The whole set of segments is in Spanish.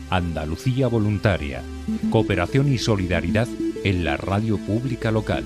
Andalucía Voluntaria. Cooperación y solidaridad en la radio pública local.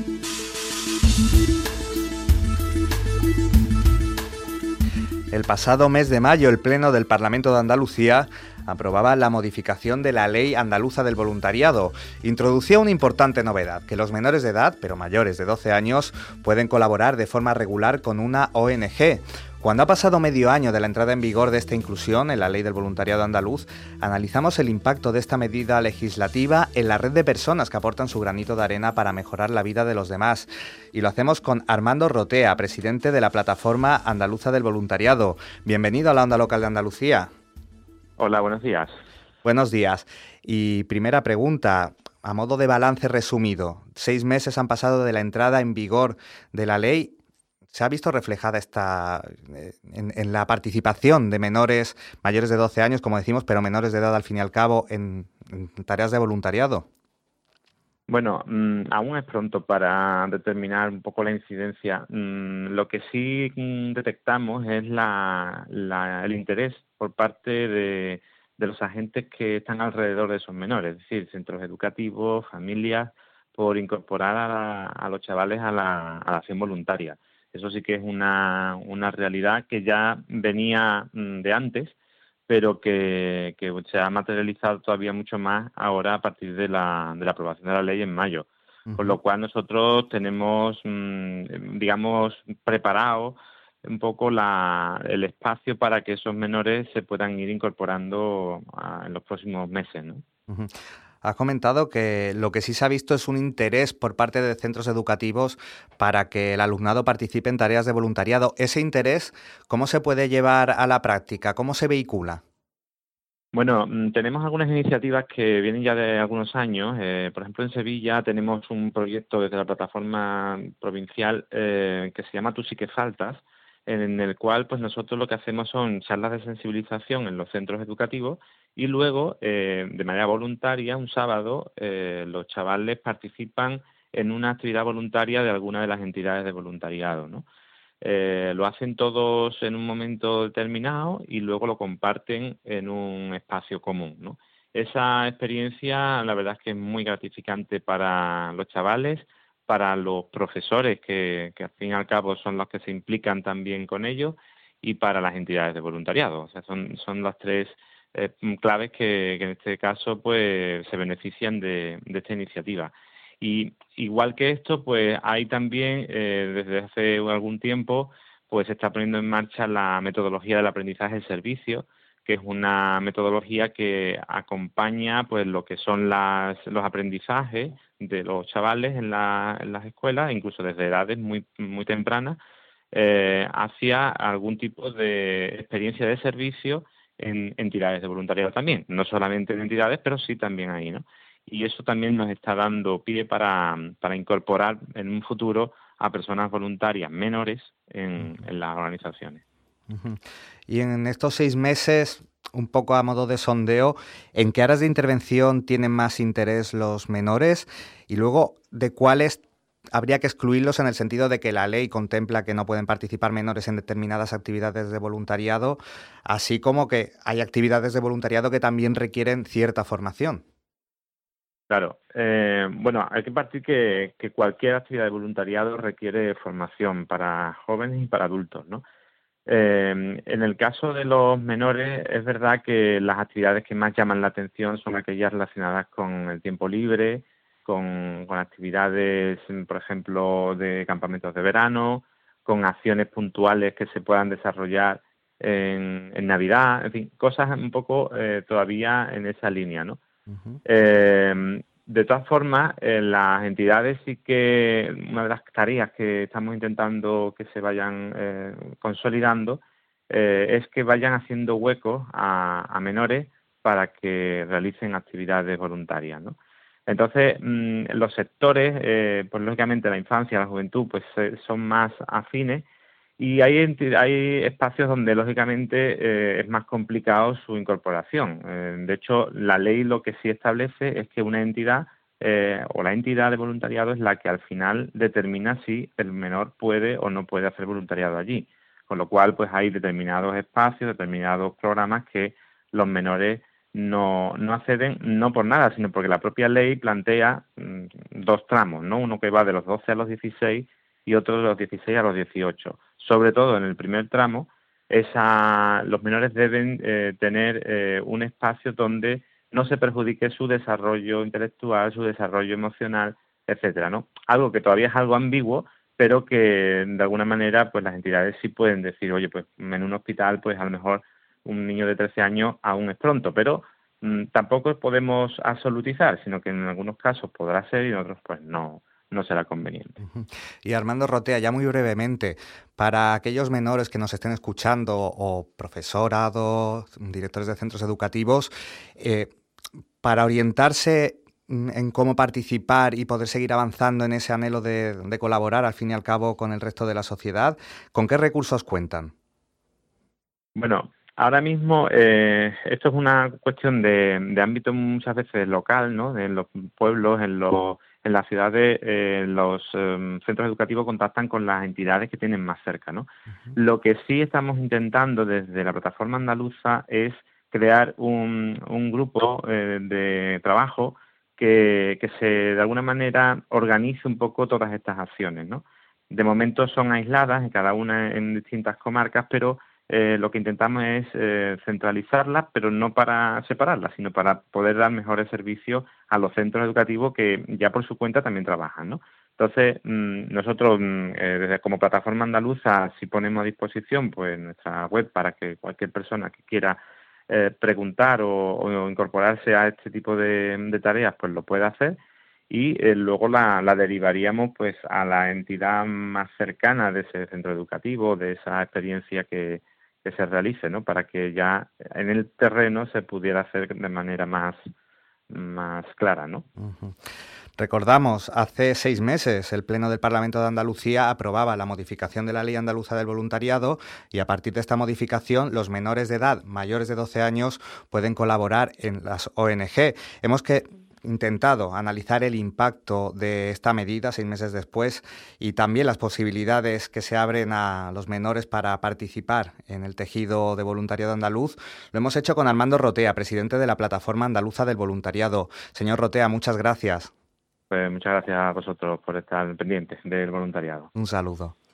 El pasado mes de mayo, el Pleno del Parlamento de Andalucía aprobaba la modificación de la Ley Andaluza del Voluntariado. Introducía una importante novedad, que los menores de edad, pero mayores de 12 años, pueden colaborar de forma regular con una ONG. Cuando ha pasado medio año de la entrada en vigor de esta inclusión en la Ley del Voluntariado andaluz, analizamos el impacto de esta medida legislativa en la red de personas que aportan su granito de arena para mejorar la vida de los demás. Y lo hacemos con Armando Rotea, presidente de la Plataforma Andaluza del Voluntariado. Bienvenido a la Onda Local de Andalucía. Hola, buenos días. Buenos días. Y primera pregunta, a modo de balance resumido, 6 meses han pasado de la entrada en vigor de la ley. ¿Se ha visto reflejada en la participación de menores mayores de 12 años, como decimos, pero menores de edad al fin y al cabo, en tareas de voluntariado? Bueno, aún es pronto para determinar un poco la incidencia. Lo que sí detectamos es el interés por parte de los agentes que están alrededor de esos menores, es decir, centros educativos, familias, por incorporar a los chavales a la acción voluntaria. Eso sí que es una realidad que ya venía de antes, pero que se ha materializado todavía mucho más ahora a partir de la aprobación de la ley en mayo. Uh-huh. Con lo cual nosotros tenemos, digamos, preparado un poco el espacio para que esos menores se puedan ir incorporando en los próximos meses, ¿no? Uh-huh. Has comentado que lo que sí se ha visto es un interés por parte de centros educativos para que el alumnado participe en tareas de voluntariado. Ese interés, ¿cómo se puede llevar a la práctica? ¿Cómo se vehicula? Bueno, tenemos algunas iniciativas que vienen ya de algunos años. Por ejemplo, en Sevilla tenemos un proyecto desde la plataforma provincial que se llama Tú sí que faltas, en el cual pues nosotros lo que hacemos son charlas de sensibilización en los centros educativos y luego, de manera voluntaria, un sábado, los chavales participan en una actividad voluntaria de alguna de las entidades de voluntariado, ¿no? Lo hacen todos en un momento determinado y luego lo comparten en un espacio común, ¿no? Esa experiencia, la verdad es que es muy gratificante para los chavales, para los profesores que al fin y al cabo son los que se implican también con ellos y para las entidades de voluntariado. O sea, son las tres claves que en este caso pues se benefician de esta iniciativa. Y igual que esto, pues hay también, desde hace algún tiempo, pues se está poniendo en marcha la metodología del aprendizaje del servicio, que es una metodología que acompaña pues lo que son los aprendizajes de los chavales en las escuelas, incluso desde edades muy, muy tempranas, hacia algún tipo de experiencia de servicio en entidades de voluntariado también, no solamente en entidades, pero sí también ahí, ¿no? Y eso también nos está dando pie para incorporar en un futuro a personas voluntarias menores en las organizaciones. Uh-huh. Y en estos 6 meses, un poco a modo de sondeo, ¿en qué áreas de intervención tienen más interés los menores? Y luego, ¿de cuáles habría que excluirlos en el sentido de que la ley contempla que no pueden participar menores en determinadas actividades de voluntariado, así como que hay actividades de voluntariado que también requieren cierta formación? Claro, bueno, hay que partir que cualquier actividad de voluntariado requiere formación para jóvenes y para adultos, ¿no? En el caso de los menores, es verdad que las actividades que más llaman la atención son aquellas relacionadas con el tiempo libre, con actividades, por ejemplo, de campamentos de verano, con acciones puntuales que se puedan desarrollar en Navidad, en fin, cosas un poco todavía en esa línea, ¿no? Uh-huh. De todas formas, las entidades sí que una de las tareas que estamos intentando que se vayan consolidando es que vayan haciendo huecos a menores para que realicen actividades voluntarias, ¿no? Entonces, los sectores, pues lógicamente la infancia, la juventud, pues son más afines. Y hay espacios donde, lógicamente, es más complicado su incorporación. De hecho, la ley lo que sí establece es que una entidad o la entidad de voluntariado es la que al final determina si el menor puede o no puede hacer voluntariado allí. Con lo cual, pues hay determinados espacios, determinados programas que los menores no acceden, no por nada, sino porque la propia ley plantea dos tramos, ¿no? Uno que va de los 12 a los 16 y otro de los 16 a los 18. Sobre todo en el primer tramo, los menores deben tener un espacio donde no se perjudique su desarrollo intelectual, su desarrollo emocional, etcétera, ¿no? Algo que todavía es algo ambiguo, pero que de alguna manera pues las entidades sí pueden decir, oye, pues en un hospital pues a lo mejor un niño de 13 años aún es pronto, pero tampoco podemos absolutizar, sino que en algunos casos podrá ser y en otros pues no será conveniente. Y Armando Rotea, ya muy brevemente, para aquellos menores que nos estén escuchando o profesorado, directores de centros educativos, para orientarse en cómo participar y poder seguir avanzando en ese anhelo de colaborar al fin y al cabo con el resto de la sociedad, ¿con qué recursos cuentan? Bueno, ahora mismo esto es una cuestión de ámbito muchas veces local, ¿no? En los pueblos, en las ciudades, los centros educativos contactan con las entidades que tienen más cerca, ¿no? Uh-huh. Lo que sí estamos intentando desde la plataforma andaluza es crear un grupo de trabajo que de alguna manera organice un poco todas estas acciones, ¿no? De momento son aisladas, en cada una en distintas comarcas, pero lo que intentamos es centralizarlas, pero no para separarlas, sino para poder dar mejores servicios a los centros educativos que ya por su cuenta también trabajan, ¿no? Entonces, nosotros desde como plataforma andaluza sí ponemos a disposición pues nuestra web para que cualquier persona que quiera preguntar o incorporarse a este tipo de tareas pues lo pueda hacer y luego la derivaríamos pues a la entidad más cercana de ese centro educativo, de esa experiencia que se realice, ¿no? Para que ya en el terreno se pudiera hacer de manera más clara, ¿no? Uh-huh. Recordamos, hace 6 meses el Pleno del Parlamento de Andalucía aprobaba la modificación de la Ley Andaluza del Voluntariado y a partir de esta modificación los menores de edad mayores de 12 años pueden colaborar en las ONG. Hemos intentado analizar el impacto de esta medida 6 meses después y también las posibilidades que se abren a los menores para participar en el tejido de voluntariado andaluz. Lo hemos hecho con Armando Rotea, presidente de la Plataforma Andaluza del Voluntariado. Señor Rotea, muchas gracias. Pues muchas gracias a vosotros por estar pendientes del voluntariado. Un saludo.